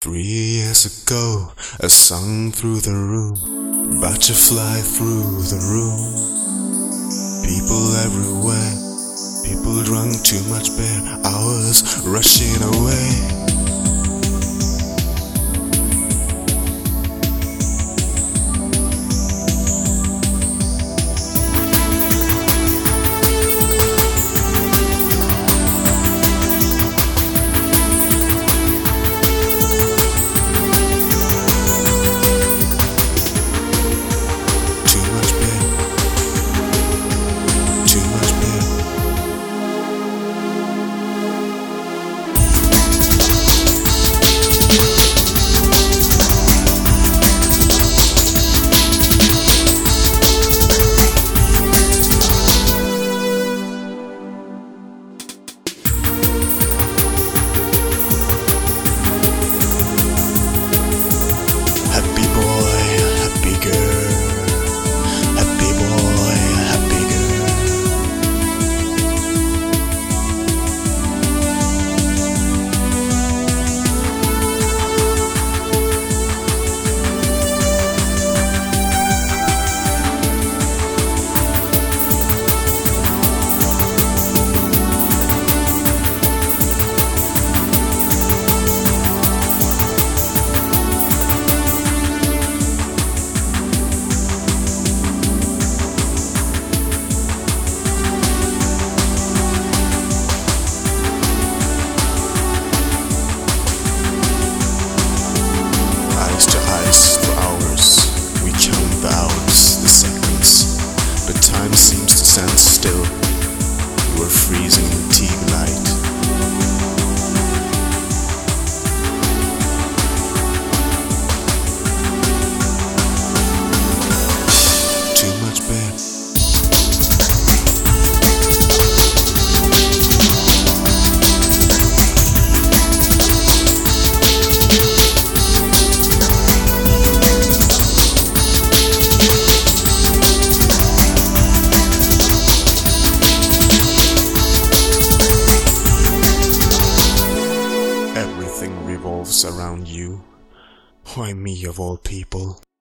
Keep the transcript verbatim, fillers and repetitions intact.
Three years ago, a song through the room, butterfly through the room. People everywhere, people drunk too much beer, hours rushing away. Seems to stand still. You are freezing in tea light. Too much beer. Revolves around you. Why me of all people?